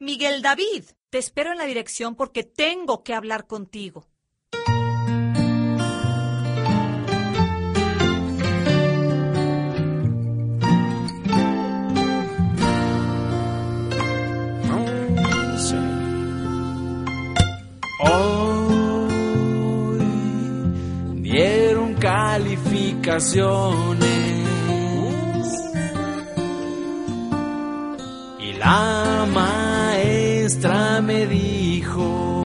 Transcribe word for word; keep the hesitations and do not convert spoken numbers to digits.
Miguel David, te espero en la dirección porque tengo que hablar contigo. Hoy dieron calificaciones y la maestra me dijo: